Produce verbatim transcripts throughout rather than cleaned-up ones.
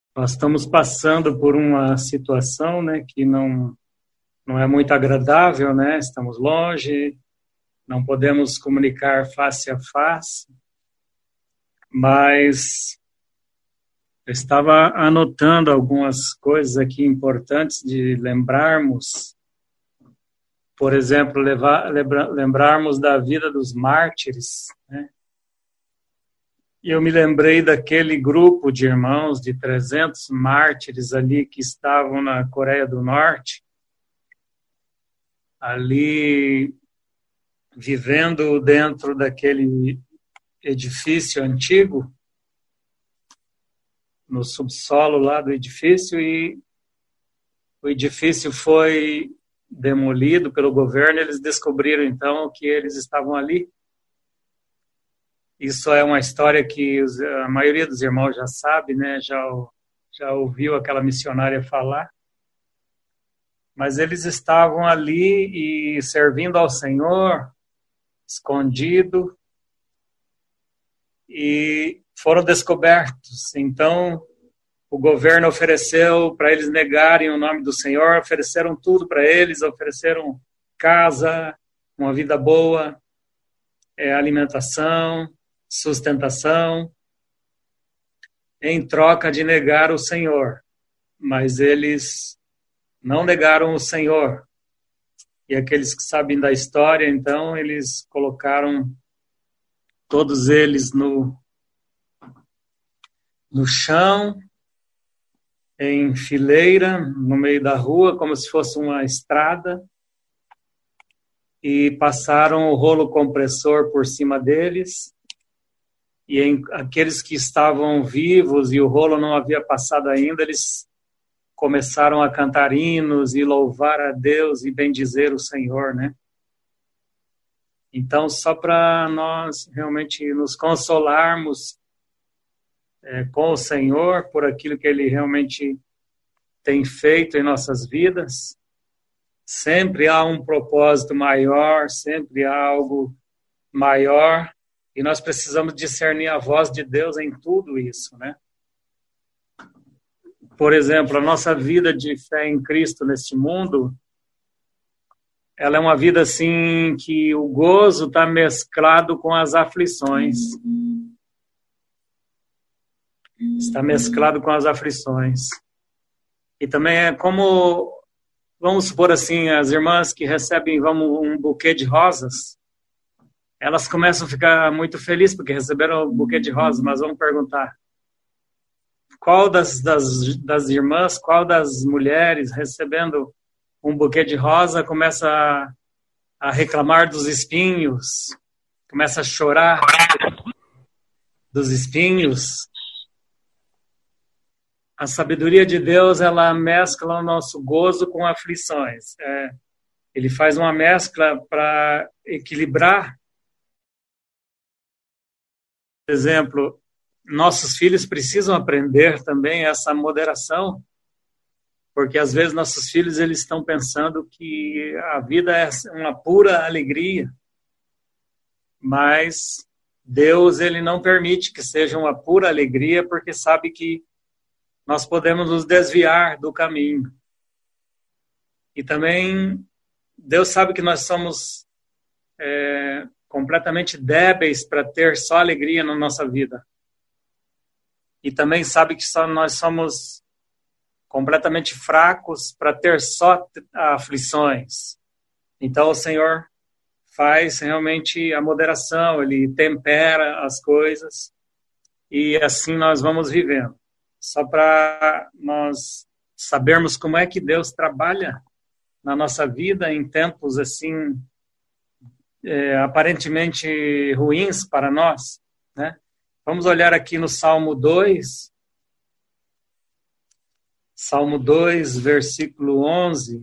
Nós estamos passando por uma situação, né, que não, não é muito agradável, né? Estamos longe, não podemos comunicar face a face, mas eu estava anotando algumas coisas aqui importantes de lembrarmos. Por exemplo, levar, lembra, lembrarmos da vida dos mártires, né? E eu me lembrei daquele grupo de irmãos, de trezentos mártires ali que estavam na Coreia do Norte, ali vivendo dentro daquele edifício antigo, no subsolo lá do edifício, e o edifício foi demolido pelo governo. Eles descobriram então que eles estavam ali. Isso é uma história que a maioria dos irmãos já sabe, né? Já, já ouviu aquela missionária falar. Mas eles estavam ali e servindo ao Senhor, escondido, e foram descobertos. Então, o governo ofereceu para eles negarem o nome do Senhor, ofereceram tudo para eles, ofereceram casa, uma vida boa, é, alimentação, sustentação, em troca de negar o Senhor. Mas eles não negaram o Senhor. E aqueles que sabem da história, então, eles colocaram todos eles no, no chão, em fileira, no meio da rua, como se fosse uma estrada, e passaram o rolo compressor por cima deles. E em, aqueles que estavam vivos e o rolo não havia passado ainda, eles começaram a cantar hinos e louvar a Deus e bendizer o Senhor, né? Então, só para nós realmente nos consolarmos é, com o Senhor por aquilo que Ele realmente tem feito em nossas vidas, sempre há um propósito maior, sempre há algo maior, e nós precisamos discernir a voz de Deus em tudo isso, né? Por exemplo, a nossa vida de fé em Cristo neste mundo, ela é uma vida assim que o gozo está mesclado com as aflições. Está mesclado com as aflições. E também é como, vamos supor assim, as irmãs que recebem vamos, um buquê de rosas, elas começam a ficar muito felizes porque receberam o buquê de rosas, mas vamos perguntar, qual das, das, das irmãs, qual das mulheres recebendo um buquê de rosa começa a, a reclamar dos espinhos, começa a chorar dos espinhos? A sabedoria de Deus, ela mescla o nosso gozo com aflições. É, ele faz uma mescla para equilibrar. Por exemplo, nossos filhos precisam aprender também essa moderação, porque às vezes nossos filhos eles estão pensando que a vida é uma pura alegria, mas Deus ele não permite que seja uma pura alegria, porque sabe que nós podemos nos desviar do caminho. E também Deus sabe que nós somos é, completamente débeis para ter só alegria na nossa vida. E também sabe que só nós somos completamente fracos para ter só aflições. Então o Senhor faz realmente a moderação, Ele tempera as coisas e assim nós vamos vivendo. Só para nós sabermos como é que Deus trabalha na nossa vida em tempos assim é, aparentemente ruins para nós, né? Vamos olhar aqui no Salmo dois, Salmo dois, versículo onze.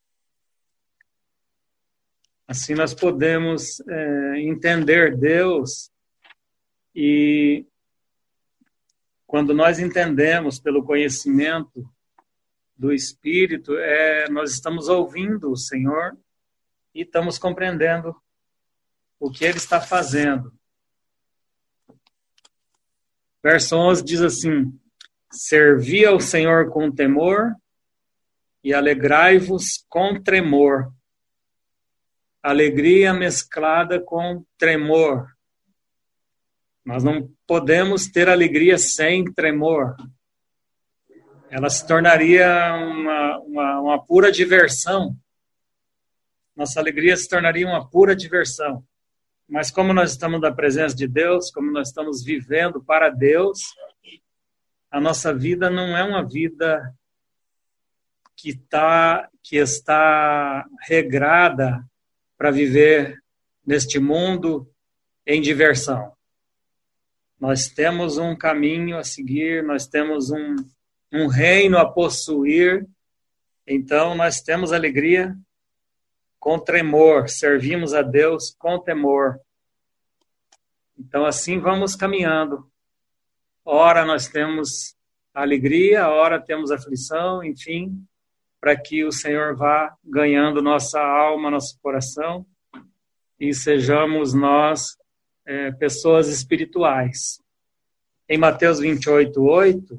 Assim nós podemos é, entender Deus, e quando nós entendemos pelo conhecimento do Espírito, é, nós estamos ouvindo o Senhor e estamos compreendendo o que Ele está fazendo. Verso onze diz assim: servi ao Senhor com temor e alegrai-vos com tremor. Alegria mesclada com tremor. Nós não podemos ter alegria sem tremor. Ela se tornaria uma, uma, uma pura diversão. Nossa alegria se tornaria uma pura diversão. Mas como nós estamos na presença de Deus, como nós estamos vivendo para Deus, a nossa vida não é uma vida que, tá, que está regrada para viver neste mundo em diversão. Nós temos um caminho a seguir, nós temos um, um reino a possuir, então nós temos alegria com tremor, servimos a Deus com temor. Então assim vamos caminhando. Ora nós temos alegria, ora temos aflição, enfim, para que o Senhor vá ganhando nossa alma, nosso coração, e sejamos nós é, pessoas espirituais. Em Mateus vinte e oito, oito,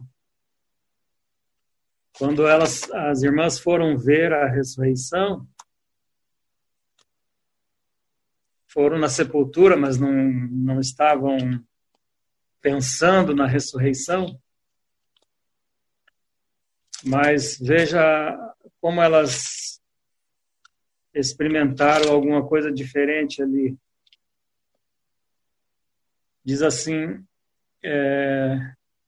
quando elas, as irmãs foram ver a ressurreição, foram na sepultura, mas não, não estavam pensando na ressurreição. Mas veja como elas experimentaram alguma coisa diferente ali. Diz assim, é,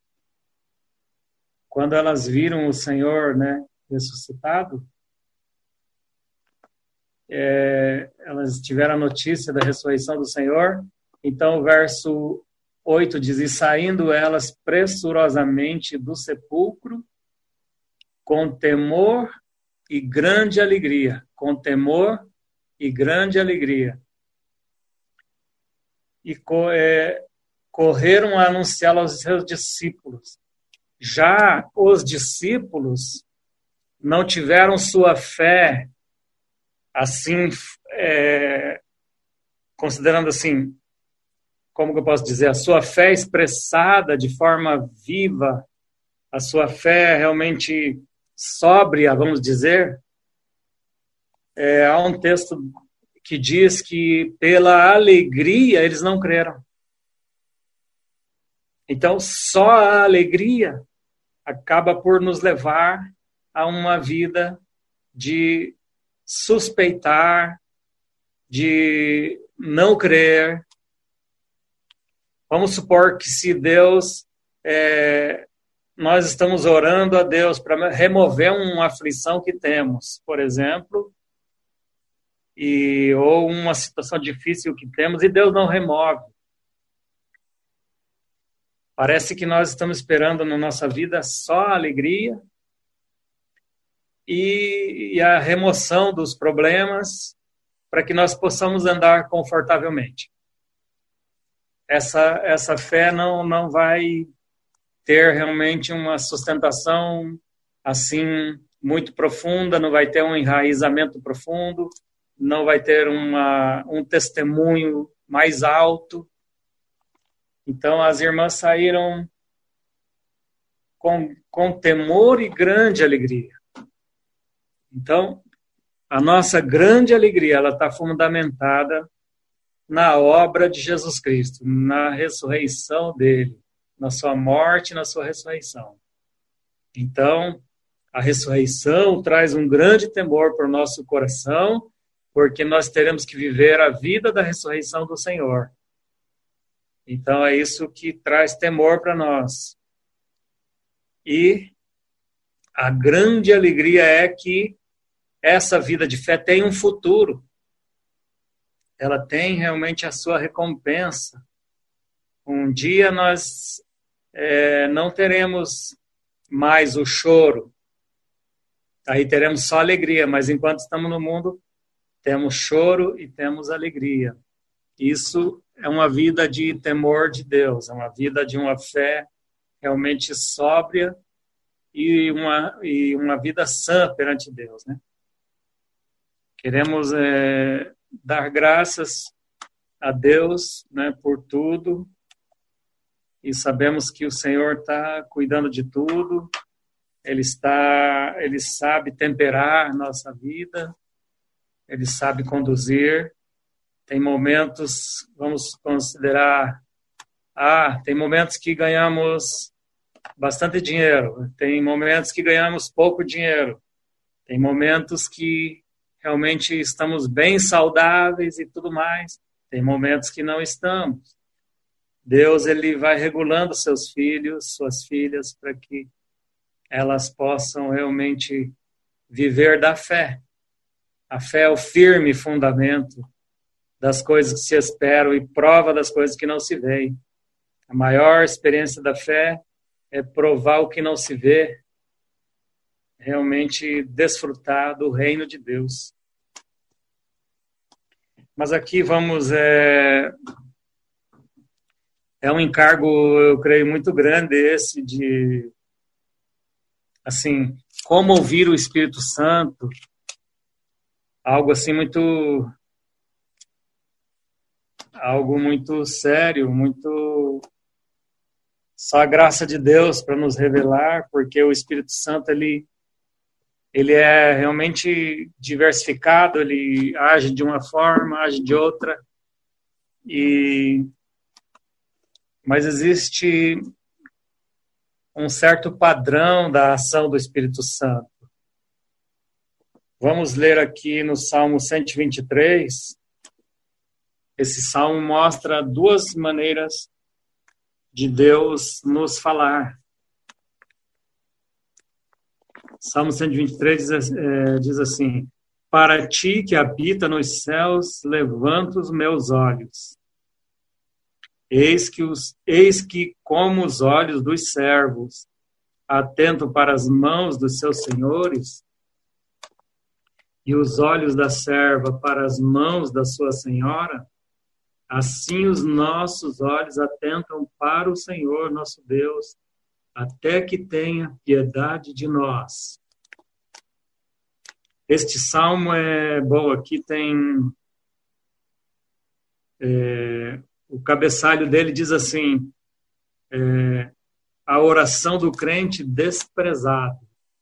quando elas viram o Senhor, né, ressuscitado, é, elas tiveram a notícia da ressurreição do Senhor. Então o verso oito diz, e saindo elas pressurosamente do sepulcro, com temor e grande alegria, com temor e grande alegria. E co é, correram a anunciá-lo aos seus discípulos. Já os discípulos não tiveram sua fé, assim, é, considerando assim, como que eu posso dizer, a sua fé expressada de forma viva, a sua fé realmente sóbria, vamos dizer. É, há um texto que diz que pela alegria eles não creram. Então, só a alegria acaba por nos levar a uma vida de suspeitar, de não crer. Vamos supor que se Deus... É, nós estamos orando a Deus para remover uma aflição que temos, por exemplo, e, ou uma situação difícil que temos, e Deus não remove. Parece que nós estamos esperando na nossa vida só a alegria e, e a remoção dos problemas para que nós possamos andar confortavelmente. Essa, essa fé não, não vai ter realmente uma sustentação assim muito profunda, não vai ter um enraizamento profundo, não vai ter uma, um testemunho mais alto. Então as irmãs saíram com, com temor e grande alegria. Então a nossa grande alegria ela está fundamentada na obra de Jesus Cristo, na ressurreição dele, na sua morte e na sua ressurreição. Então, a ressurreição traz um grande temor para o nosso coração, porque nós teremos que viver a vida da ressurreição do Senhor. Então, é isso que traz temor para nós. E a grande alegria é que essa vida de fé tem um futuro. Ela tem realmente a sua recompensa. Um dia nós é, não teremos mais o choro. Aí teremos só alegria, mas enquanto estamos no mundo, temos choro e temos alegria. Isso é uma vida de temor de Deus, é uma vida de uma fé realmente sóbria e uma, e uma vida sã perante Deus, né? Queremos é, dar graças a Deus, né, por tudo, e sabemos que o Senhor está cuidando de tudo, Ele está, Ele sabe temperar nossa vida, Ele sabe conduzir. Tem momentos, vamos considerar, ah, tem momentos que ganhamos bastante dinheiro, tem momentos que ganhamos pouco dinheiro, tem momentos que realmente estamos bem saudáveis e tudo mais, tem momentos que não estamos. Deus, ele vai regulando seus filhos, suas filhas, para que elas possam realmente viver da fé. A fé é o firme fundamento das coisas que se esperam e prova das coisas que não se veem. A maior experiência da fé é provar o que não se vê, realmente desfrutar do reino de Deus. Mas aqui vamos... É, é um encargo, eu creio, muito grande esse de... Assim, como ouvir o Espírito Santo, algo assim muito... Algo muito sério, muito... Só a graça de Deus para nos revelar, porque o Espírito Santo, ele, ele é realmente diversificado, ele age de uma forma, age de outra, e, mas existe um certo padrão da ação do Espírito Santo. Vamos ler aqui no Salmo cento e vinte e três, esse salmo mostra duas maneiras de Deus nos falar. Salmo cento e vinte e três diz, é, diz assim: para ti que habita nos céus, levanto os meus olhos. Eis que, os, eis que como os olhos dos servos, atento para as mãos dos seus senhores, e os olhos da serva para as mãos da sua senhora, assim os nossos olhos atentam para o Senhor, nosso Deus, até que tenha piedade de nós. Este salmo é bom, aqui tem... É, o cabeçalho dele diz assim, é, a oração do crente desprezado.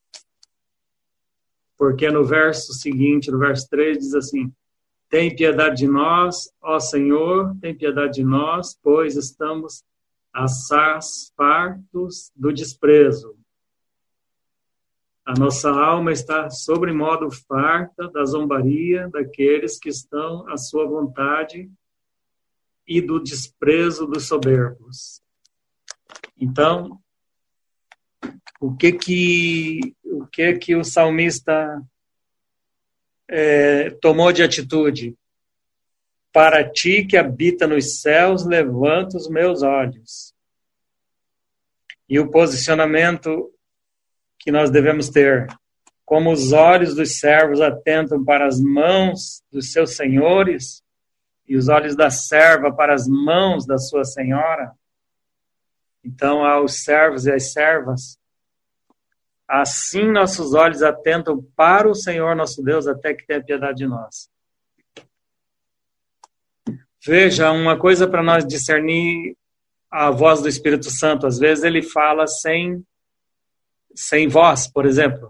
Porque no verso seguinte, no verso três, diz assim: tem piedade de nós, ó Senhor, tem piedade de nós, pois estamos assaz fartos do desprezo. A nossa alma está sobremodo farta da zombaria daqueles que estão à sua vontade e do desprezo dos soberbos. Então, o que que o que que o salmista É, tomou de atitude? Para ti que habita nos céus, levanto os meus olhos. E o posicionamento que nós devemos ter, como os olhos dos servos atentam para as mãos dos seus senhores, e os olhos da serva para as mãos da sua senhora. Então, aos servos e às servas, assim nossos olhos atentam para o Senhor nosso Deus até que tenha piedade de nós. Veja, uma coisa para nós discernir a voz do Espírito Santo. Às vezes ele fala sem, sem voz, por exemplo.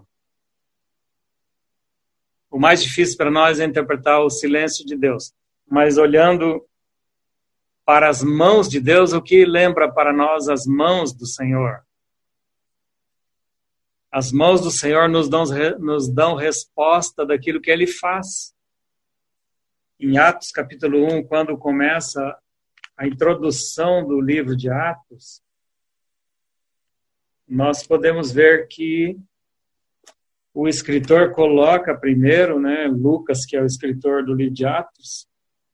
O mais difícil para nós é interpretar o silêncio de Deus. Mas olhando para as mãos de Deus, o que lembra para nós as mãos do Senhor? As mãos do Senhor nos dão, nos dão resposta daquilo que Ele faz. Em Atos capítulo um, quando começa a introdução do livro de Atos, nós podemos ver que o escritor coloca primeiro, né, Lucas, que é o escritor do livro de Atos,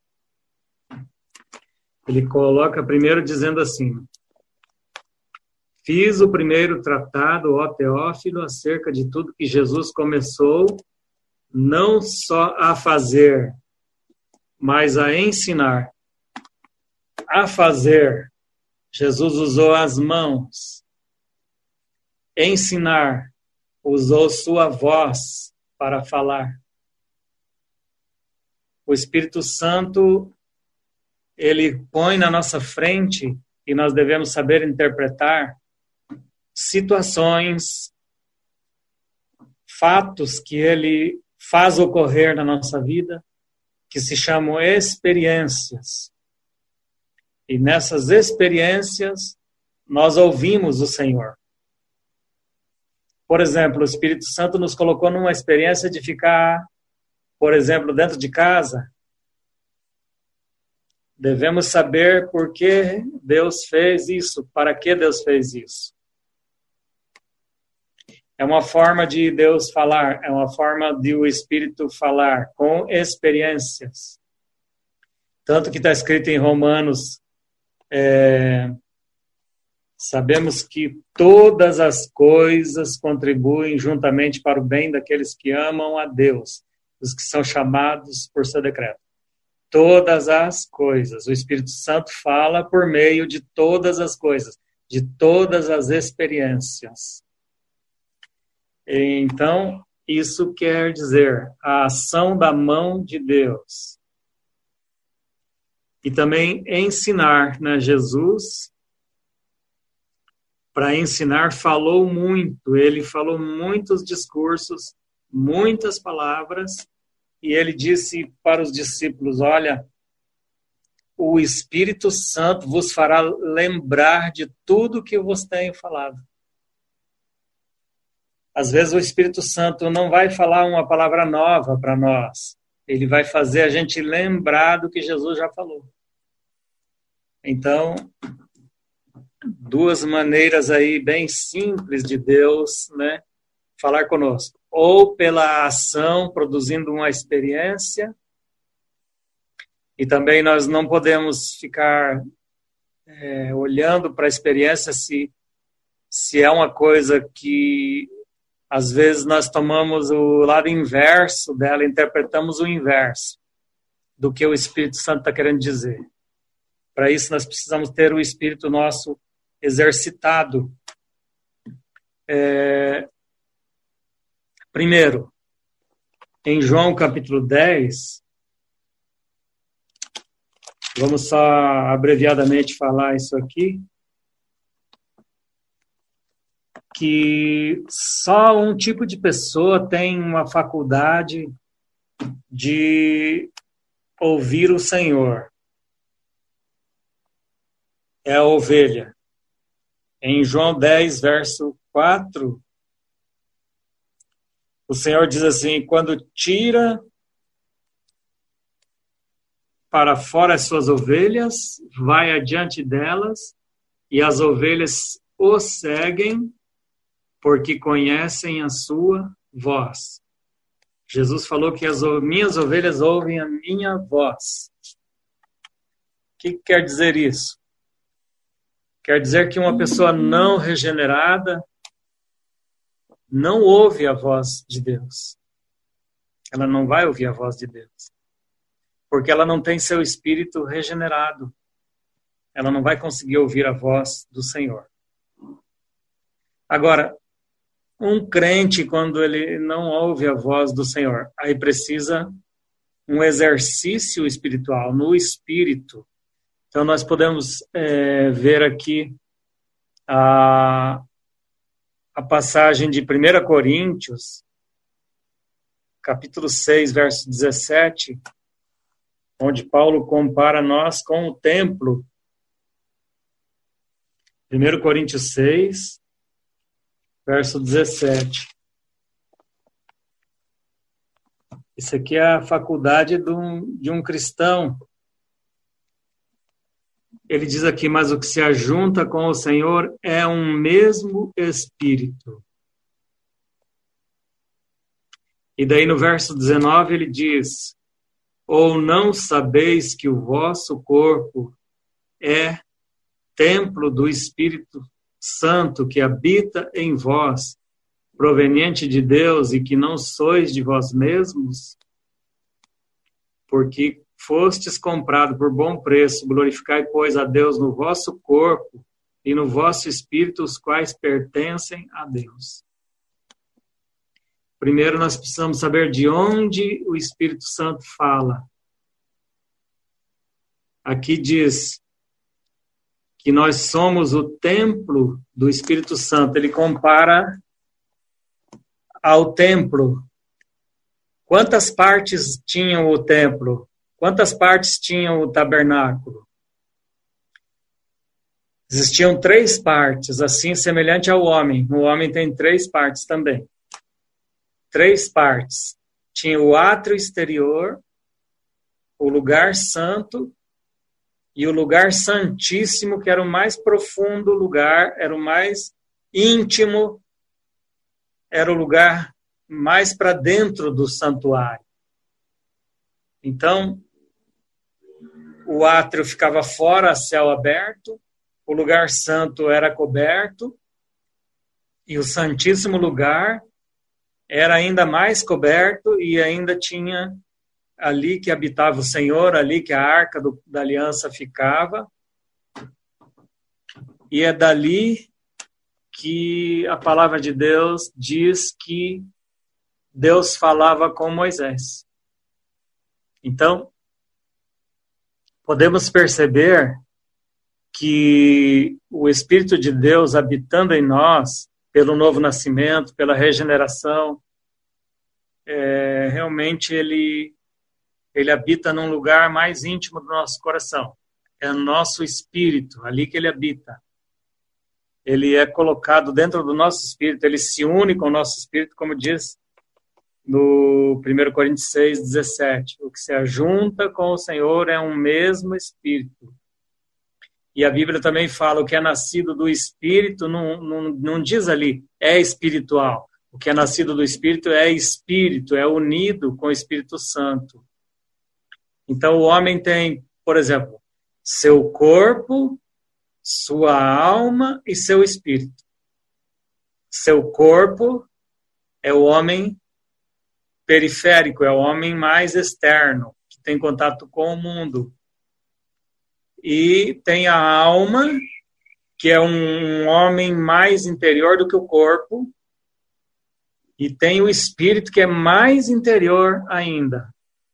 ele coloca primeiro dizendo assim: fiz o primeiro tratado, ó Teófilo, acerca de tudo que Jesus começou, não só a fazer, mas a ensinar. A fazer, Jesus usou as mãos. Ensinar, usou sua voz para falar. O Espírito Santo, ele põe na nossa frente e nós devemos saber interpretar situações, fatos que ele faz ocorrer na nossa vida, que se chamam experiências. E nessas experiências, nós ouvimos o Senhor. Por exemplo, o Espírito Santo nos colocou numa experiência de ficar, por exemplo, dentro de casa. Devemos saber por que Deus fez isso, para que Deus fez isso. É uma forma de Deus falar, é uma forma de o Espírito falar, com experiências. Tanto que está escrito em Romanos, é, sabemos que todas as coisas contribuem juntamente para o bem daqueles que amam a Deus, os que são chamados por seu decreto. Todas as coisas. O Espírito Santo fala por meio de todas as coisas, de todas as experiências. Então, isso quer dizer a ação da mão de Deus. E também ensinar, né? Jesus, para ensinar, falou muito. Ele falou muitos discursos, muitas palavras, e ele disse para os discípulos, olha, o Espírito Santo vos fará lembrar de tudo que eu vos tenho falado. Às vezes o Espírito Santo não vai falar uma palavra nova para nós. Ele vai fazer a gente lembrar do que Jesus já falou. Então, duas maneiras aí bem simples de Deus, né, falar conosco. Ou pela ação, produzindo uma experiência. E também nós não podemos ficar é, olhando para a experiência se, se é uma coisa que... Às vezes nós tomamos o lado inverso dela, interpretamos o inverso do que o Espírito Santo está querendo dizer. Para isso nós precisamos ter o Espírito nosso exercitado. É... Primeiro, em João capítulo dez, vamos só abreviadamente falar isso aqui, que só um tipo de pessoa tem uma faculdade de ouvir o Senhor. É a ovelha. Em João dez, verso quatro, o Senhor diz assim, quando tira para fora as suas ovelhas, vai adiante delas, e as ovelhas o seguem, porque conhecem a sua voz. Jesus falou que as minhas ovelhas ouvem a minha voz. O que quer dizer isso? Quer dizer que uma pessoa não regenerada não ouve a voz de Deus. Ela não vai ouvir a voz de Deus. Porque ela não tem seu espírito regenerado. Ela não vai conseguir ouvir a voz do Senhor. Agora, um crente, quando ele não ouve a voz do Senhor, aí precisa um exercício espiritual, no espírito. Então, nós podemos é, ver aqui a, a passagem de primeira Coríntios, capítulo seis, verso dezessete, onde Paulo compara nós com o templo. primeira Coríntios seis, verso dezessete. Isso aqui é a faculdade de um, de um cristão. Ele diz aqui, mas o que se ajunta com o Senhor é um mesmo Espírito. E daí no verso dezenove ele diz, ou não sabeis que o vosso corpo é templo do Espírito Santo que habita em vós, proveniente de Deus, e que não sois de vós mesmos? Porque fostes comprado por bom preço, glorificai, pois, a Deus no vosso corpo e no vosso espírito, os quais pertencem a Deus. Primeiro nós precisamos saber de onde o Espírito Santo fala. Aqui diz que nós somos o templo do Espírito Santo. Ele compara ao templo. Quantas partes tinha o templo? Quantas partes tinha o tabernáculo? Existiam três partes, assim semelhante ao homem. O homem tem três partes também. Três partes. Tinha o átrio exterior, o lugar santo e o lugar santíssimo, que era o mais profundo lugar, era o mais íntimo, era o lugar mais para dentro do santuário. Então, o átrio ficava fora, a céu aberto, o lugar santo era coberto, e o santíssimo lugar era ainda mais coberto, e ainda tinha ali que habitava o Senhor, ali que a arca do, da aliança ficava, e é dali que a palavra de Deus diz que Deus falava com Moisés. Então, podemos perceber que o Espírito de Deus habitando em nós, pelo novo nascimento, pela regeneração, é, realmente ele, ele habita num lugar mais íntimo do nosso coração. É o nosso espírito, ali que ele habita. Ele é colocado dentro do nosso espírito, ele se une com o nosso espírito, como diz no primeiro Coríntios seis, dezessete. O que se ajunta com o Senhor é um mesmo espírito. E a Bíblia também fala, o que é nascido do Espírito, não, não, não diz ali, é espiritual. O que é nascido do Espírito é espírito, é unido com o Espírito Santo. Então o homem tem, por exemplo, seu corpo, sua alma e seu espírito. Seu corpo é o homem periférico, é o homem mais externo, que tem contato com o mundo. E tem a alma, que é um homem mais interior do que o corpo. E tem o espírito, que é mais interior ainda.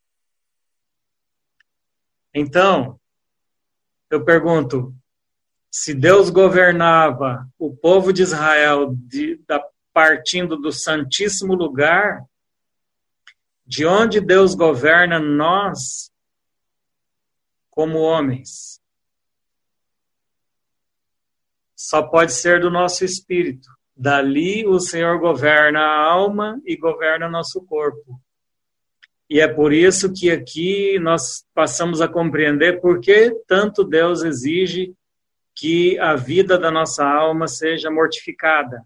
Então, eu pergunto, se Deus governava o povo de Israel de, da, partindo do Santíssimo Lugar, de onde Deus governa nós como homens? Só pode ser do nosso espírito. Dali o Senhor governa a alma e governa nosso corpo. E é por isso que aqui nós passamos a compreender por que tanto Deus exige que a vida da nossa alma seja mortificada.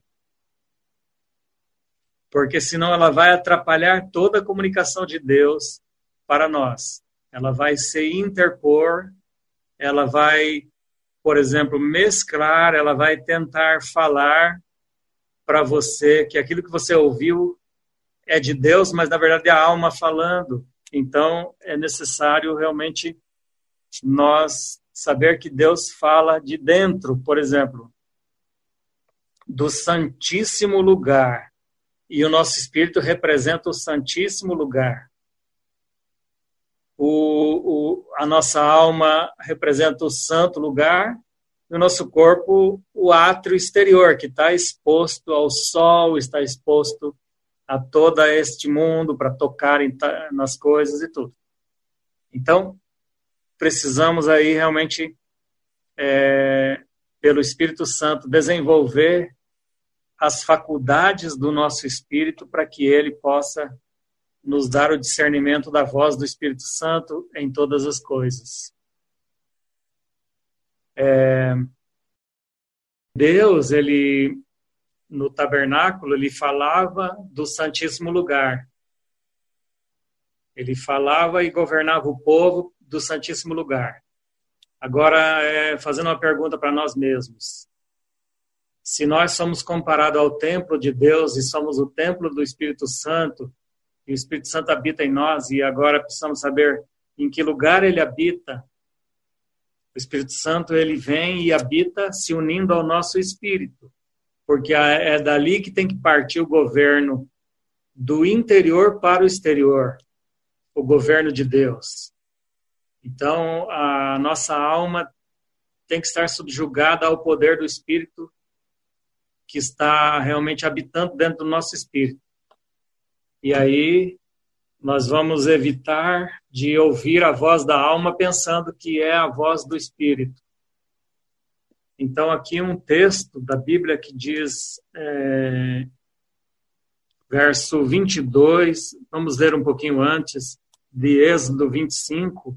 Porque senão ela vai atrapalhar toda a comunicação de Deus para nós. Ela vai se interpor, ela vai, por exemplo, mesclar, ela vai tentar falar para você que aquilo que você ouviu é de Deus, mas na verdade é a alma falando. Então é necessário realmente nós saber que Deus fala de dentro, por exemplo, do Santíssimo Lugar. E o nosso espírito representa o Santíssimo Lugar. O, o, a nossa alma representa o Santo Lugar, e o nosso corpo, o átrio exterior, que está exposto ao sol, está exposto a todo este mundo, para tocar em, nas coisas e tudo. Então, precisamos aí realmente, é, pelo Espírito Santo, desenvolver as faculdades do nosso espírito para que ele possa nos dar o discernimento da voz do Espírito Santo em todas as coisas. É, Deus, ele, no tabernáculo, ele falava do Santíssimo Lugar. Ele falava e governava o povo do Santíssimo Lugar. Agora, é, fazendo uma pergunta para nós mesmos. Se nós somos comparados ao templo de Deus e somos o templo do Espírito Santo, e o Espírito Santo habita em nós, e agora precisamos saber em que lugar ele habita. O Espírito Santo, ele vem e habita se unindo ao nosso espírito, porque é dali que tem que partir o governo do interior para o exterior, o governo de Deus. Então, a nossa alma tem que estar subjugada ao poder do Espírito que está realmente habitando dentro do nosso espírito. E aí nós vamos evitar de ouvir a voz da alma pensando que é a voz do Espírito. Então aqui um texto da Bíblia que diz, é, verso vinte e dois, vamos ler um pouquinho antes, de Êxodo vinte e cinco,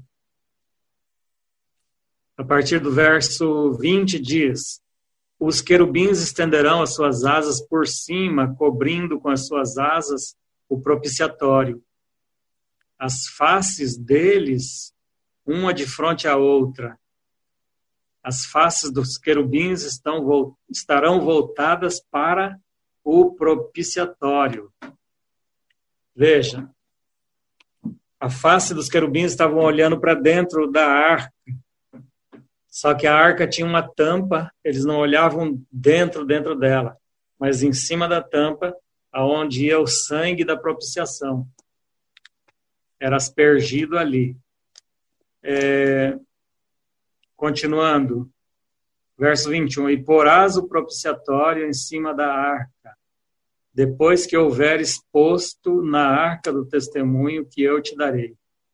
a partir do verso vinte diz: os querubins estenderão as suas asas por cima, cobrindo com as suas asas o propiciatório. As faces deles, uma de frente à outra. As faces dos querubins estão, estarão voltadas para o propiciatório. Veja, a face dos querubins estavam olhando para dentro da arca. Só que a arca tinha uma tampa, eles não olhavam dentro, dentro dela, mas em cima da tampa, aonde ia o sangue da propiciação. Era aspergido ali. É, continuando, verso vinte e um, e porás o propiciatório em cima da arca, depois que houveres posto na arca do testemunho que eu te darei.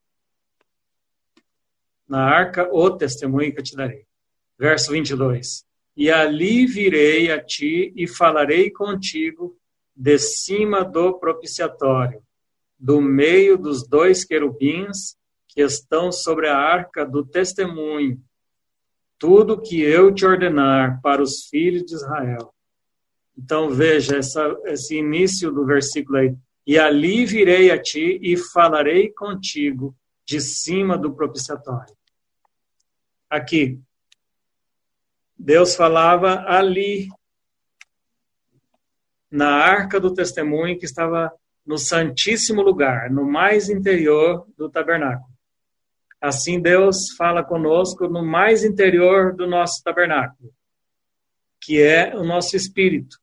Na arca, o testemunho que eu te darei. Verso vinte e dois. E ali virei a ti e falarei contigo de cima do propiciatório, do meio dos dois querubins que estão sobre a arca do testemunho, tudo que eu te ordenar para os filhos de Israel. Então veja essa, esse início do versículo aí. E ali virei a ti e falarei contigo de cima do propiciatório. Aqui, Deus falava ali, na arca do testemunho que estava no santíssimo lugar, no mais interior do tabernáculo. Assim Deus fala conosco no mais interior do nosso tabernáculo, que é o nosso espírito.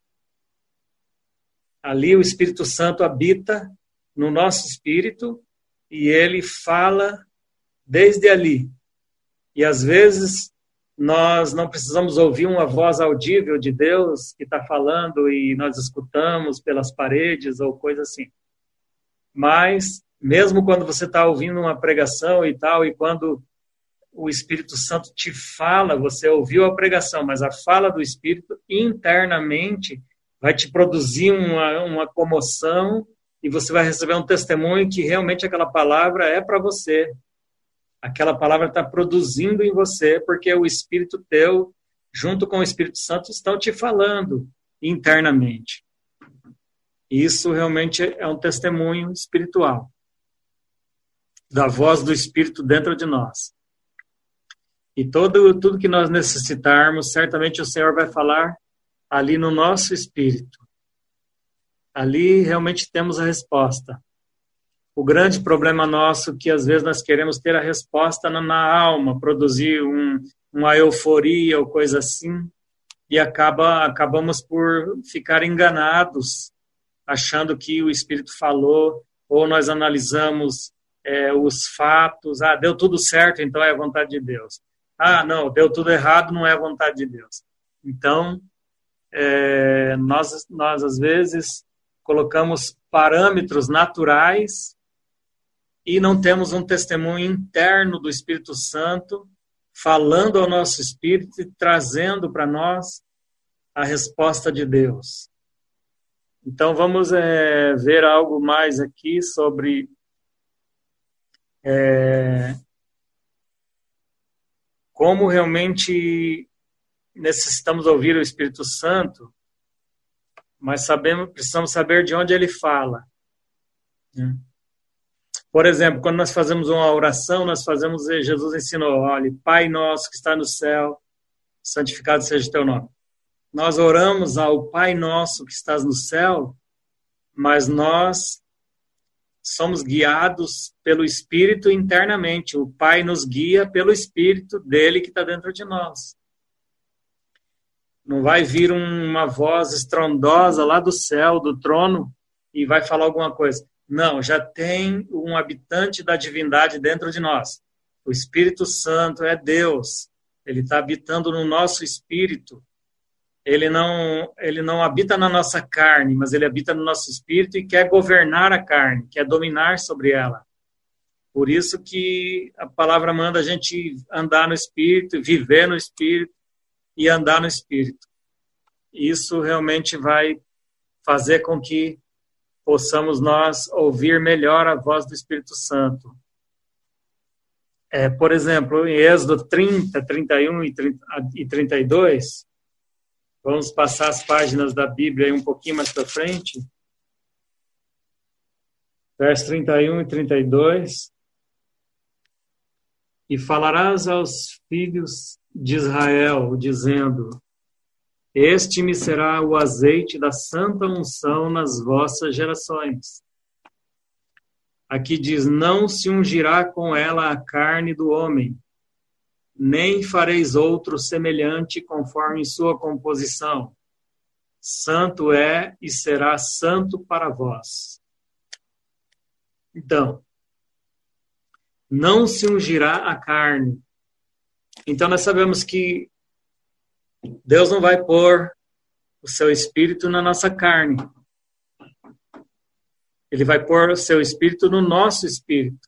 Ali o Espírito Santo habita no nosso espírito e ele fala desde ali. E às vezes nós não precisamos ouvir uma voz audível de Deus que está falando e nós escutamos pelas paredes ou coisa assim. Mas, mesmo quando você está ouvindo uma pregação e tal, e quando o Espírito Santo te fala, você ouviu a pregação, mas a fala do Espírito internamente vai te produzir uma, uma comoção e você vai receber um testemunho que realmente aquela palavra é para você. Aquela palavra está produzindo em você, porque o Espírito teu, junto com o Espírito Santo, estão te falando internamente. Isso realmente é um testemunho espiritual da voz do Espírito dentro de nós. E todo, tudo que nós necessitarmos, certamente o Senhor vai falar ali no nosso espírito. Ali realmente temos a resposta. O grande problema nosso é que às vezes nós queremos ter a resposta na, na alma, produzir um, uma euforia ou coisa assim, e acaba, acabamos por ficar enganados, achando que o Espírito falou, ou nós analisamos é, os fatos, ah, deu tudo certo, então é a vontade de Deus. Ah, não, deu tudo errado, não é a vontade de Deus. Então, é, nós, nós às vezes colocamos parâmetros naturais e não temos um testemunho interno do Espírito Santo falando ao nosso espírito e trazendo para nós a resposta de Deus. Então vamos é, ver algo mais aqui sobre é, como realmente necessitamos ouvir o Espírito Santo, mas sabemos, precisamos saber de onde ele fala. Por exemplo, quando nós fazemos uma oração, nós fazemos, Jesus ensinou, olha, Pai nosso que está no céu, santificado seja o teu nome. Nós oramos ao Pai nosso que estás no céu, mas nós somos guiados pelo Espírito internamente. O Pai nos guia pelo Espírito dele que está dentro de nós. Não vai vir uma voz estrondosa lá do céu, do trono, e vai falar alguma coisa. Não, já tem um habitante da divindade dentro de nós. O Espírito Santo é Deus. Ele está habitando no nosso espírito. Ele não, ele não habita na nossa carne, mas ele habita no nosso espírito e quer governar a carne, quer dominar sobre ela. Por isso que a palavra manda a gente andar no espírito, viver no espírito e andar no espírito. Isso realmente vai fazer com que possamos nós ouvir melhor a voz do Espírito Santo. É, por exemplo, em Êxodo trinta, trinta e um e trinta e dois, vamos passar as páginas da Bíblia aí um pouquinho mais para frente. Versos trinta e um e trinta e dois. E falarás aos filhos de Israel, dizendo: Este me será o azeite da santa unção nas vossas gerações. Aqui diz: Não se ungirá com ela a carne do homem, nem fareis outro semelhante conforme sua composição. Santo é e será santo para vós. Então, não se ungirá a carne. Então nós sabemos que Deus não vai pôr o seu espírito na nossa carne. Ele vai pôr o seu espírito no nosso espírito.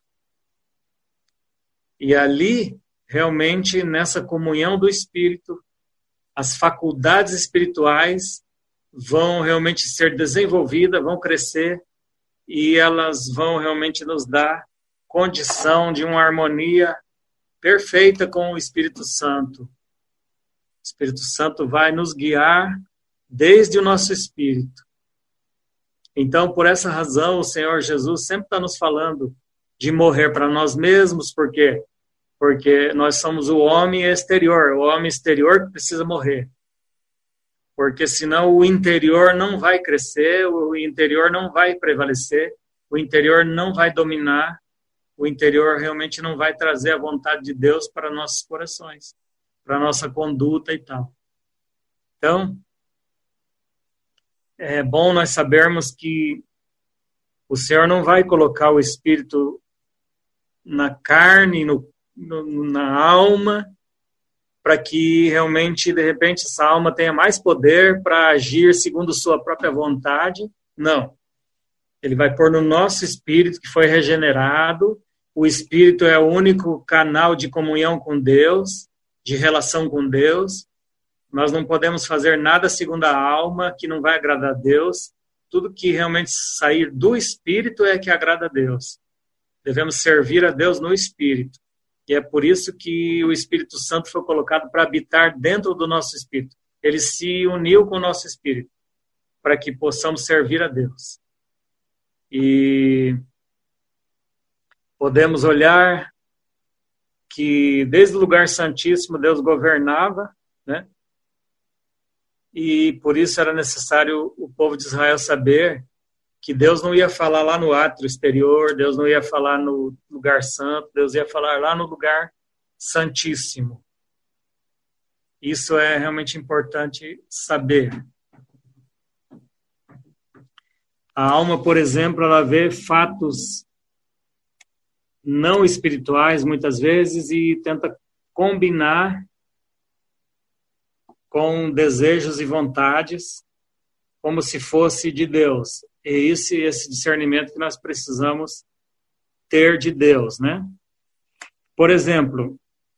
E ali, realmente, nessa comunhão do espírito, as faculdades espirituais vão realmente ser desenvolvidas, vão crescer, e elas vão realmente nos dar condição de uma harmonia perfeita com o Espírito Santo. O Espírito Santo vai nos guiar desde o nosso espírito. Então, por essa razão, o Senhor Jesus sempre está nos falando de morrer para nós mesmos. Por quê? Porque nós somos o homem exterior, o homem exterior que precisa morrer. Porque senão o interior não vai crescer, o interior não vai prevalecer, o interior não vai dominar, o interior realmente não vai trazer a vontade de Deus para nossos corações, para nossa conduta e tal. Então, é bom nós sabermos que o Senhor não vai colocar o Espírito na carne, no, no, na alma, para que realmente, de repente, essa alma tenha mais poder para agir segundo sua própria vontade. Não. Ele vai pôr no nosso espírito, que foi regenerado. O espírito é o único canal de comunhão com Deus, de relação com Deus. Nós não podemos fazer nada segundo a alma que não vai agradar a Deus. Tudo que realmente sair do espírito é que agrada a Deus. Devemos servir a Deus no espírito. E é por isso que o Espírito Santo foi colocado para habitar dentro do nosso espírito. Ele se uniu com o nosso espírito para que possamos servir a Deus. E podemos olhar que desde o lugar santíssimo Deus governava, né? E por isso era necessário o povo de Israel saber que Deus não ia falar lá no átrio exterior, Deus não ia falar no lugar santo, Deus ia falar lá no lugar santíssimo. Isso é realmente importante saber. A alma, por exemplo, ela vê fatos não espirituais, muitas vezes, e tenta combinar com desejos e vontades, como se fosse de Deus. É esse, esse discernimento que nós precisamos ter de Deus, né? Por exemplo,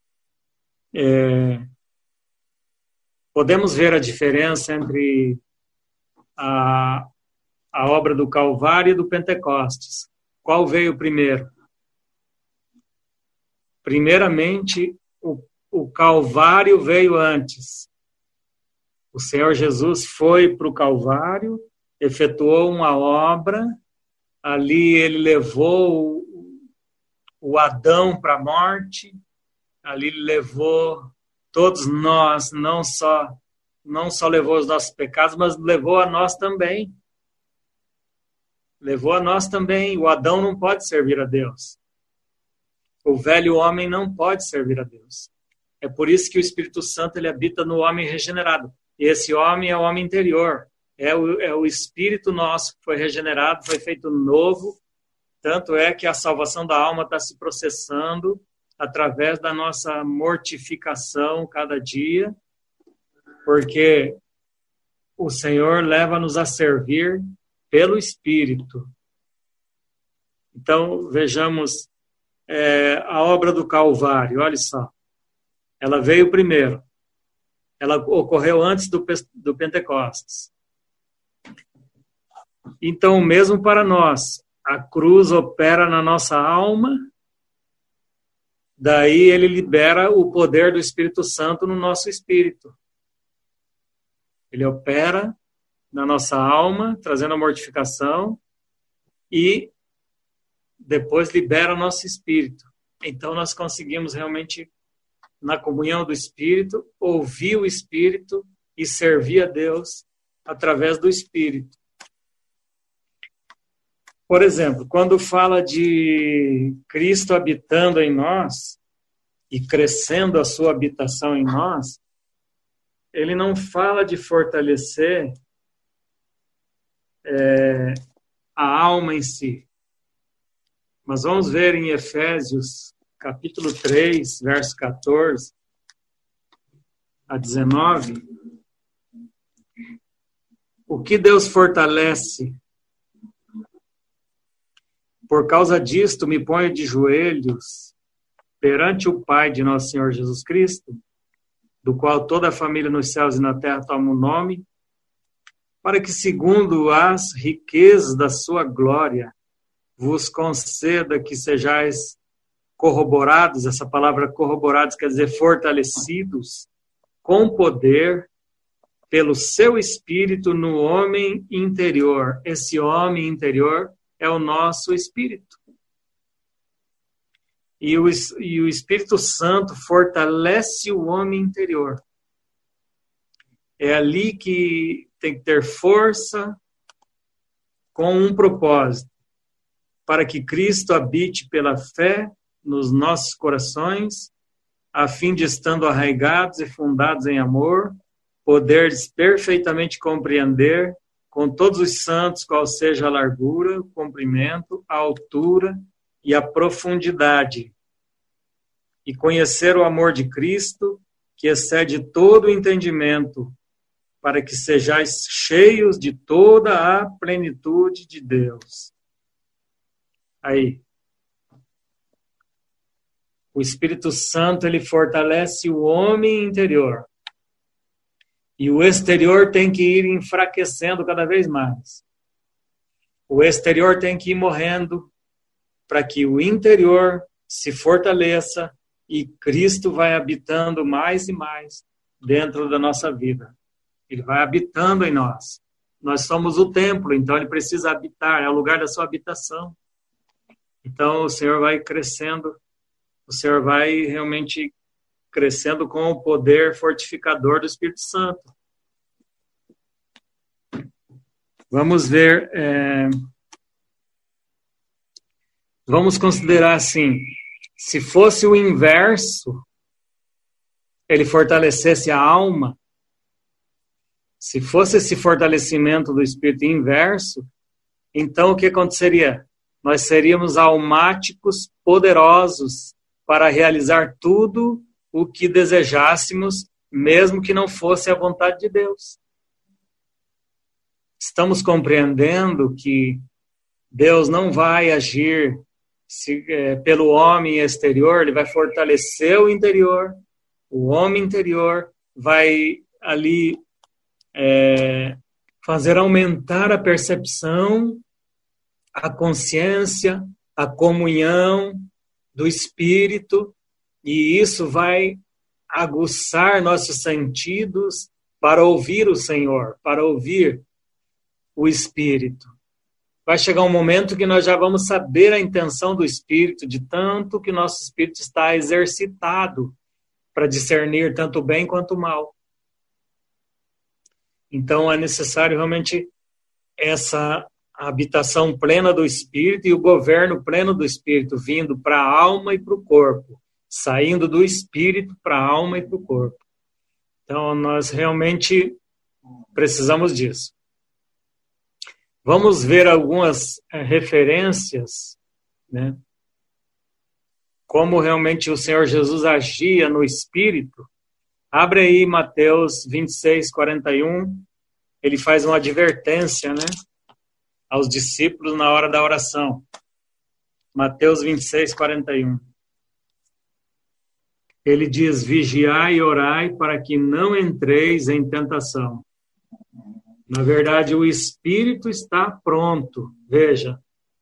é, podemos ver a diferença entre a, a obra do Calvário e do Pentecostes. Qual veio primeiro? Primeiramente, o, o Calvário veio antes. O Senhor Jesus foi para o Calvário, efetuou uma obra, ali ele levou o, o Adão para a morte, ali ele levou todos nós, não só, não só levou os nossos pecados, mas levou a nós também. Levou a nós também. O Adão não pode servir a Deus. O velho homem não pode servir a Deus. É por isso que o Espírito Santo ele habita no homem regenerado. E esse homem é o homem interior. É o, é o espírito nosso que foi regenerado, foi feito novo. Tanto é que a salvação da alma está se processando através da nossa mortificação cada dia, porque o Senhor leva-nos a servir pelo Espírito. Então, vejamos é, a obra do Calvário, olha só. Ela veio primeiro. Ela ocorreu antes do, do Pentecostes. Então, mesmo para nós, a cruz opera na nossa alma, daí ele libera o poder do Espírito Santo no nosso espírito. Ele opera na nossa alma, trazendo a mortificação, e depois libera o nosso espírito. Então nós conseguimos realmente, na comunhão do Espírito, ouvir o Espírito e servir a Deus através do Espírito. Por exemplo, quando fala de Cristo habitando em nós e crescendo a sua habitação em nós, ele não fala de fortalecer é, a alma em si. Mas vamos ver em Efésios, capítulo três, verso catorze a dezenove, o que Deus fortalece. Por causa disto, me ponho de joelhos perante o Pai de nosso Senhor Jesus Cristo, do qual toda a família nos céus e na terra toma o nome, para que, segundo as riquezas da sua glória, vos conceda que sejais corroborados, essa palavra corroborados quer dizer fortalecidos, com poder, pelo seu Espírito no homem interior. Esse homem interior é o nosso Espírito. E o, e o Espírito Santo fortalece o homem interior. É ali que tem que ter força com um propósito, para que Cristo habite pela fé nos nossos corações, a fim de, estando arraigados e fundados em amor, poderes perfeitamente compreender com todos os santos qual seja a largura, o comprimento, a altura e a profundidade, e conhecer o amor de Cristo, que excede todo o entendimento, para que sejais cheios de toda a plenitude de Deus. Aí, o Espírito Santo, ele fortalece o homem interior, e o exterior tem que ir enfraquecendo cada vez mais. O exterior tem que ir morrendo, para que o interior se fortaleça e Cristo vai habitando mais e mais dentro da nossa vida. Ele vai habitando em nós. Nós somos o templo, então ele precisa habitar, é o lugar da sua habitação. Então o Senhor vai crescendo, o Senhor vai realmente crescendo com o poder fortificador do Espírito Santo. Vamos ver, é... vamos considerar assim, se fosse o inverso, ele fortalecesse a alma, se fosse esse fortalecimento do Espírito inverso, então o que aconteceria? Nós seríamos almáticos, poderosos, para realizar tudo o que desejássemos, mesmo que não fosse a vontade de Deus. Estamos compreendendo que Deus não vai agir se, é, pelo homem exterior, ele vai fortalecer o interior, o homem interior vai ali é, fazer aumentar a percepção, a consciência, a comunhão do Espírito, e isso vai aguçar nossos sentidos para ouvir o Senhor, para ouvir o Espírito. Vai chegar um momento que nós já vamos saber a intenção do Espírito, de tanto que nosso Espírito está exercitado para discernir tanto o bem quanto o mal. Então é necessário realmente essa habitação plena do Espírito e o governo pleno do Espírito, vindo para a alma e para o corpo, saindo do Espírito para a alma e para o corpo. Então nós realmente precisamos disso. Vamos ver algumas é, referências, né, como realmente o Senhor Jesus agia no Espírito, abre aí Mateus vinte e seis, quarenta e um, ele faz uma advertência, né, aos discípulos na hora da oração. Mateus vinte e seis, quarenta e um. Ele diz, vigiai e orai para que não entreis em tentação. Na verdade, o Espírito está pronto. Veja,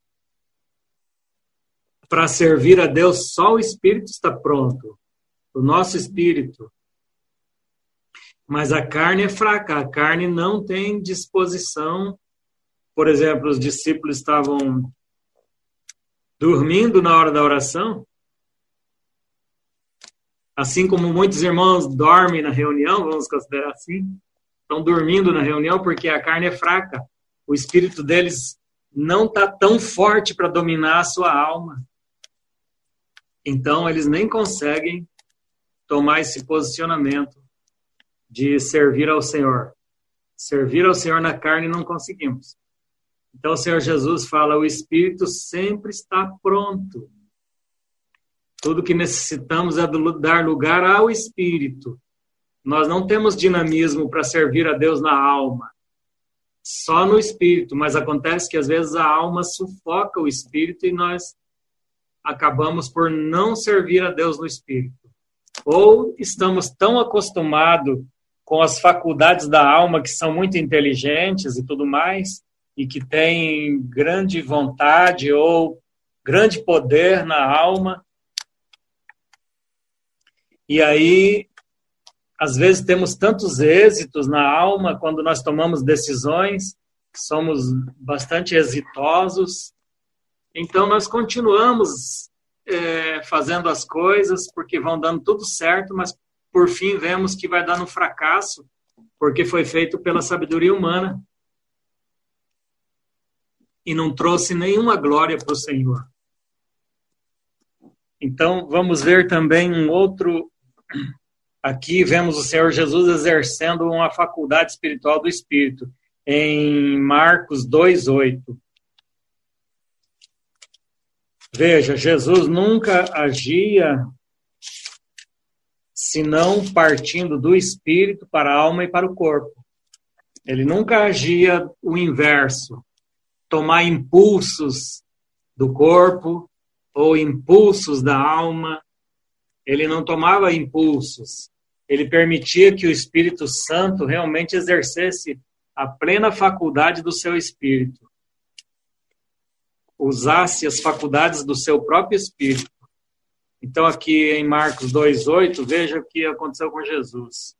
para servir a Deus, só o Espírito está pronto. O nosso Espírito. Mas a carne é fraca. A carne não tem disposição. Por exemplo, os discípulos estavam dormindo na hora da oração. Assim como muitos irmãos dormem na reunião, vamos considerar assim, estão dormindo na reunião porque a carne é fraca. O espírito deles não está tão forte para dominar a sua alma. Então, eles nem conseguem tomar esse posicionamento de servir ao Senhor. Servir ao Senhor na carne não conseguimos. Então, o Senhor Jesus fala, o espírito sempre está pronto. Tudo que necessitamos é dar lugar ao Espírito. Nós não temos dinamismo para servir a Deus na alma. Só no Espírito. Mas acontece que às vezes a alma sufoca o Espírito e nós acabamos por não servir a Deus no Espírito. Ou estamos tão acostumados com as faculdades da alma que são muito inteligentes e tudo mais, e que têm grande vontade ou grande poder na alma. E aí, às vezes temos tantos êxitos na alma quando nós tomamos decisões, somos bastante exitosos. Então, nós continuamos é, fazendo as coisas porque vão dando tudo certo, mas por fim vemos que vai dando fracasso, porque foi feito pela sabedoria humana e não trouxe nenhuma glória para o Senhor. Então, vamos ver também um outro... Aqui vemos o Senhor Jesus exercendo uma faculdade espiritual do Espírito, em Marcos dois, oito. Veja, Jesus nunca agia senão partindo do Espírito para a alma e para o corpo. Ele nunca agia o inverso, tomar impulsos do corpo ou impulsos da alma. Ele não tomava impulsos. Ele permitia que o Espírito Santo realmente exercesse a plena faculdade do seu Espírito. Usasse as faculdades do seu próprio Espírito. Então, aqui em Marcos dois, oito, veja o que aconteceu com Jesus.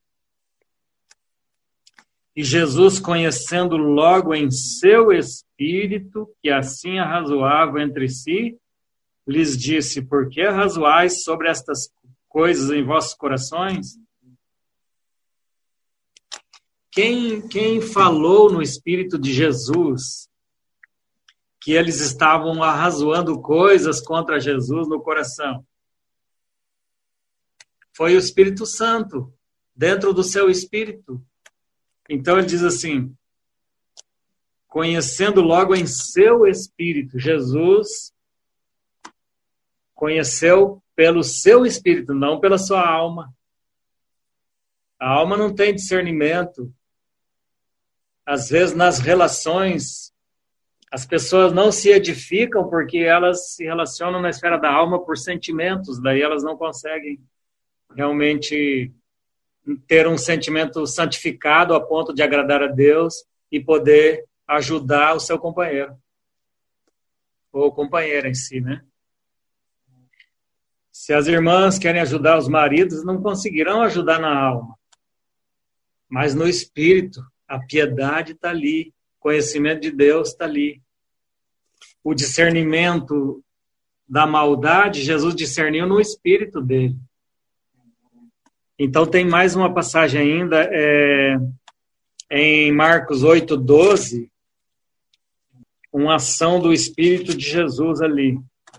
E Jesus, conhecendo logo em seu Espírito, que assim arrazoavam entre si, lhes disse, por que arrazoais sobre estas coisas em vossos corações? Quem, quem falou no Espírito de Jesus que eles estavam arrazoando coisas contra Jesus no coração? Foi o Espírito Santo, dentro do seu Espírito. Então ele diz assim, conhecendo logo em seu Espírito, Jesus conheceu pelo seu Espírito, não pela sua alma. A alma não tem discernimento. Às vezes, nas relações, as pessoas não se edificam porque elas se relacionam na esfera da alma por sentimentos, daí elas não conseguem realmente ter um sentimento santificado a ponto de agradar a Deus e poder ajudar o seu companheiro. Ou companheira em si, né? Se as irmãs querem ajudar os maridos, não conseguirão ajudar na alma. Mas no espírito, a piedade está ali, o conhecimento de Deus está ali. O discernimento da maldade, Jesus discerniu no espírito dele. Então tem mais uma passagem ainda, é, em Marcos oito, doze, uma ação do Espírito de Jesus ali.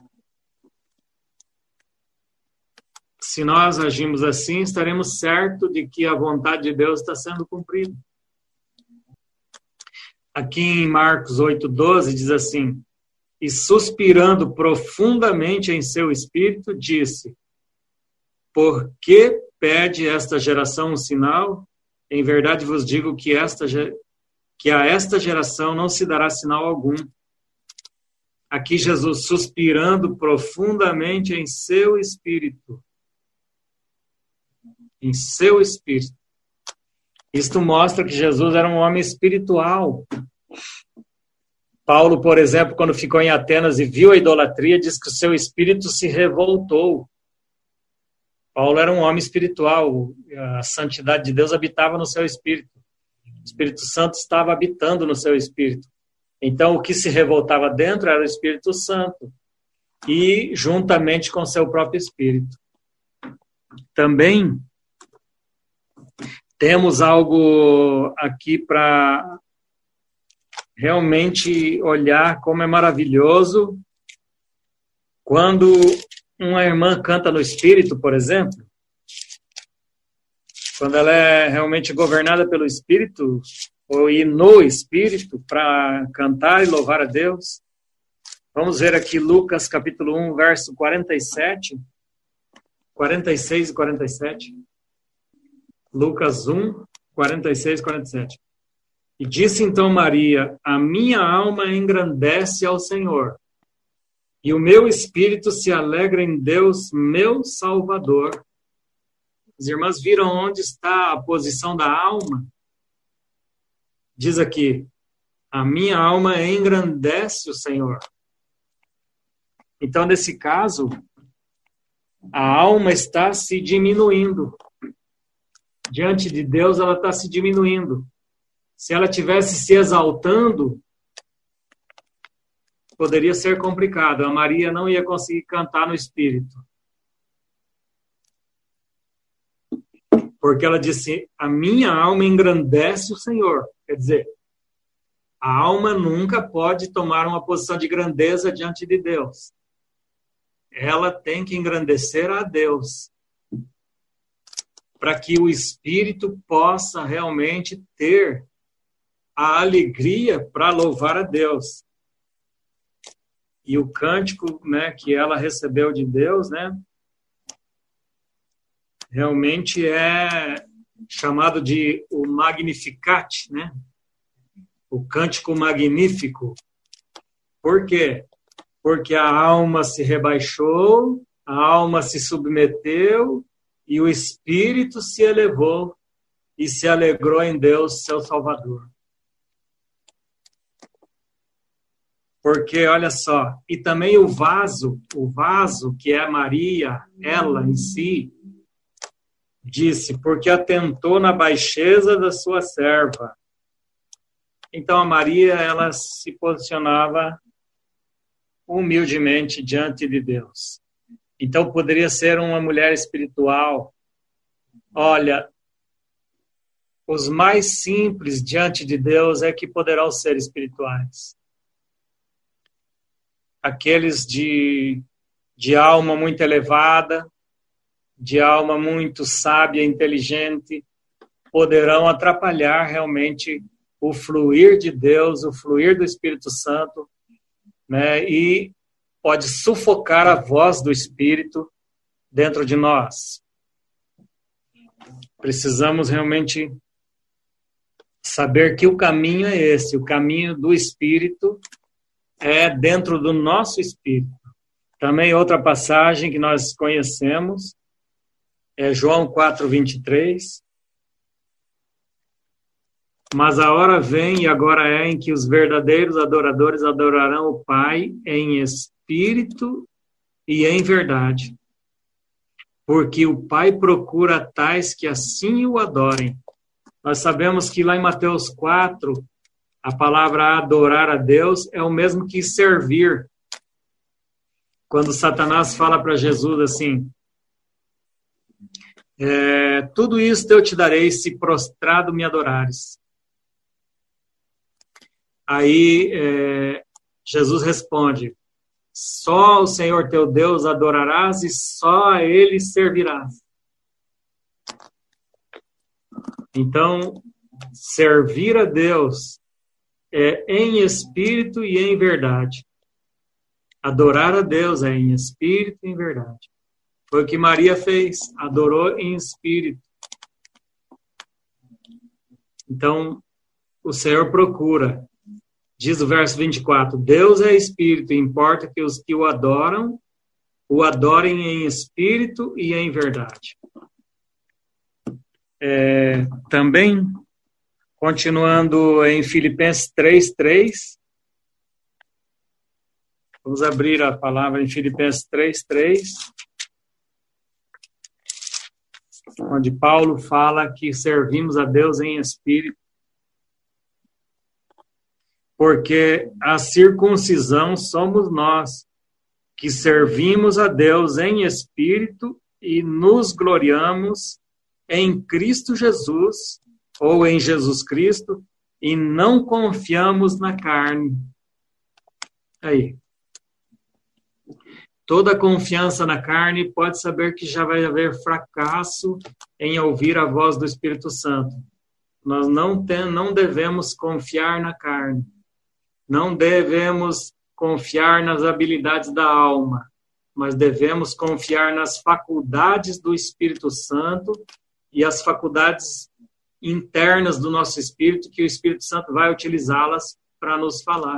Se nós agimos assim, estaremos certos de que a vontade de Deus está sendo cumprida. Aqui em Marcos oito, doze diz assim, e suspirando profundamente em seu espírito, disse: por que pede esta geração um sinal? Em verdade vos digo que, esta, que a esta geração não se dará sinal algum. Aqui Jesus suspirando profundamente em seu espírito. Em seu espírito. Isto mostra que Jesus era um homem espiritual. Paulo, por exemplo, quando ficou em Atenas e viu a idolatria, diz que o seu espírito se revoltou. Paulo era um homem espiritual. A santidade de Deus habitava no seu espírito. O Espírito Santo estava habitando no seu espírito. Então, o que se revoltava dentro era o Espírito Santo. E juntamente com seu próprio espírito. Também temos algo aqui para realmente olhar como é maravilhoso quando uma irmã canta no Espírito, por exemplo. Quando ela é realmente governada pelo Espírito, ou ir no Espírito para cantar e louvar a Deus. Vamos ver aqui Lucas capítulo um, verso quarenta e sete, quarenta e seis e quarenta e sete. Lucas um, quarenta e seis e quarenta e sete. E disse então Maria: a minha alma engrandece ao Senhor, e o meu espírito se alegra em Deus, meu Salvador. As irmãs viram onde está a posição da alma? Diz aqui: a minha alma engrandece o Senhor. Então, nesse caso, a alma está se diminuindo. Diante de Deus, ela está se diminuindo. Se ela tivesse se exaltando, poderia ser complicado. A Maria não ia conseguir cantar no Espírito. Porque ela disse: a minha alma engrandece o Senhor. Quer dizer, a alma nunca pode tomar uma posição de grandeza diante de Deus. Ela tem que engrandecer a Deus, para que o Espírito possa realmente ter a alegria para louvar a Deus. E o cântico, né, que ela recebeu de Deus, né, realmente é chamado de o Magnificat, né? O cântico magnífico. Por quê? Porque a alma se rebaixou, a alma se submeteu e o espírito se elevou e se alegrou em Deus, seu Salvador. Porque, olha só, e também o vaso, o vaso que é Maria, ela em si, disse: porque atentou na baixeza da sua serva. Então a Maria, ela se posicionava humildemente diante de Deus. Então poderia ser uma mulher espiritual. Olha, os mais simples diante de Deus é que poderão ser espirituais. Aqueles de, de alma muito elevada, de alma muito sábia e inteligente, poderão atrapalhar realmente o fluir de Deus, o fluir do Espírito Santo, né? E pode sufocar a voz do Espírito dentro de nós. Precisamos realmente saber que o caminho é esse, o caminho do Espírito é dentro do nosso espírito. Também outra passagem que nós conhecemos é João quatro, vinte e três. Mas a hora vem e agora é em que os verdadeiros adoradores adorarão o Pai em espírito e em verdade. Porque o Pai procura tais que assim o adorem. Nós sabemos que lá em Mateus quatro, a palavra adorar a Deus é o mesmo que servir. Quando Satanás fala para Jesus assim: é, tudo isso eu te darei se prostrado me adorares. Aí é, Jesus responde: só o Senhor teu Deus adorarás e só a Ele servirás. Então, servir a Deus é em espírito e em verdade. Adorar a Deus é em espírito e em verdade. Foi o que Maria fez, adorou em espírito. Então, o Senhor procura, diz o verso vinte e quatro, Deus é espírito, importa que os que o adoram, o adorem em espírito e em verdade. É, também, continuando em Filipenses três, três, vamos abrir a palavra em Filipenses três, três, onde Paulo fala que servimos a Deus em espírito, porque a circuncisão somos nós, que servimos a Deus em espírito e nos gloriamos em Cristo Jesus, ou em Jesus Cristo, e não confiamos na carne. Aí. Toda confiança na carne pode saber que já vai haver fracasso em ouvir a voz do Espírito Santo. Nós não, tem, não devemos confiar na carne. Não devemos confiar nas habilidades da alma, mas devemos confiar nas faculdades do Espírito Santo e as faculdades internas do nosso espírito, que o Espírito Santo vai utilizá-las para nos falar.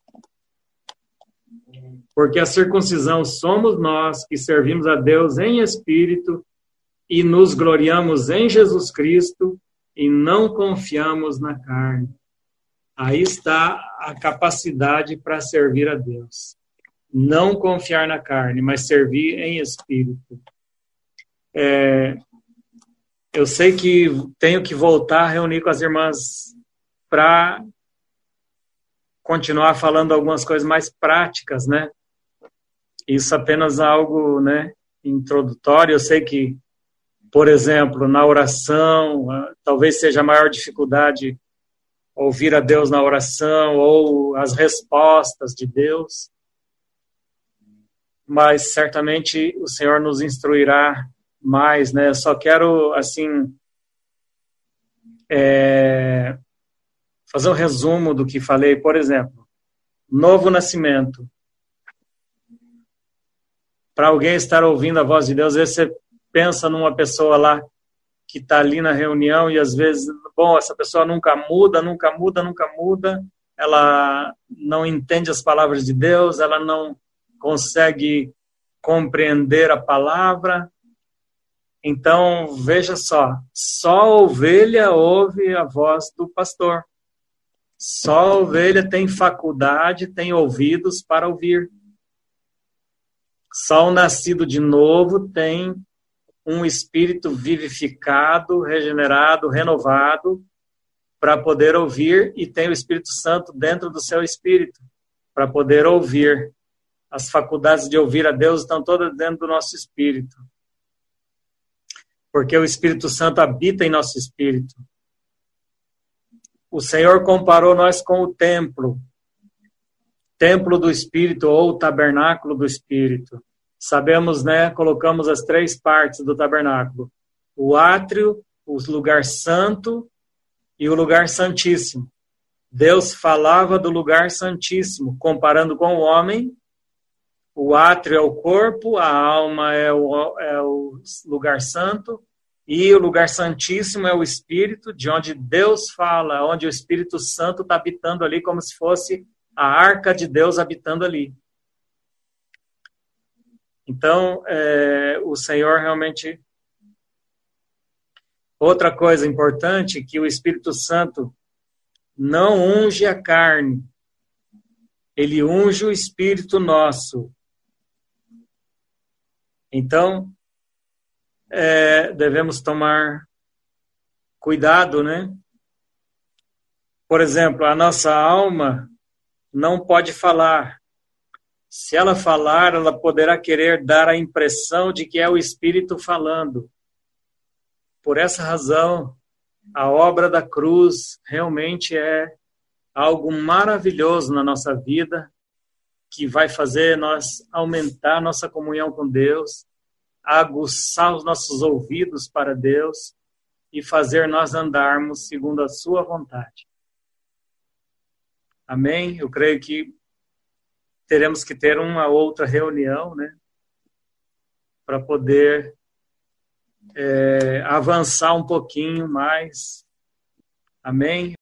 Porque a circuncisão somos nós que servimos a Deus em espírito e nos gloriamos em Jesus Cristo e não confiamos na carne. Aí está a capacidade para servir a Deus. Não confiar na carne, mas servir em espírito. É, eu sei que tenho que voltar a reunir com as irmãs para continuar falando algumas coisas mais práticas, né? Isso apenas algo, né, introdutório. Eu sei que, por exemplo, na oração, talvez seja a maior dificuldade ouvir a Deus na oração ou as respostas de Deus. Mas certamente o Senhor nos instruirá mais, né? Eu só quero, assim, é, fazer um resumo do que falei. Por exemplo, novo nascimento. Para alguém estar ouvindo a voz de Deus, às vezes você pensa numa pessoa lá que está ali na reunião e às vezes, bom, essa pessoa nunca muda, nunca muda, nunca muda, ela não entende as palavras de Deus, ela não consegue compreender a palavra. Então, veja só, só a ovelha ouve a voz do pastor. Só a ovelha tem faculdade, tem ouvidos para ouvir. Só o nascido de novo tem um espírito vivificado, regenerado, renovado, para poder ouvir, e tem o Espírito Santo dentro do seu espírito, para poder ouvir. As faculdades de ouvir a Deus estão todas dentro do nosso espírito. Porque o Espírito Santo habita em nosso espírito. O Senhor comparou nós com o templo. Templo do Espírito ou tabernáculo do Espírito. Sabemos, né, colocamos as três partes do tabernáculo. O átrio, o lugar santo e o lugar santíssimo. Deus falava do lugar santíssimo, comparando com o homem. O átrio é o corpo, a alma é o, é o lugar santo, e o lugar santíssimo é o Espírito, de onde Deus fala, onde o Espírito Santo está habitando ali, como se fosse a arca de Deus habitando ali. Então, é, o Senhor realmente... Outra coisa importante, que o Espírito Santo não unge a carne, ele unge o Espírito nosso. Então, é, devemos tomar cuidado, né? Por exemplo, a nossa alma não pode falar. Se ela falar, ela poderá querer dar a impressão de que é o Espírito falando. Por essa razão, a obra da cruz realmente é algo maravilhoso na nossa vida, que vai fazer nós aumentar nossa comunhão com Deus, aguçar os nossos ouvidos para Deus e fazer nós andarmos segundo a sua vontade. Amém? Eu creio que teremos que ter uma outra reunião, né, para poder é, avançar um pouquinho mais. Amém?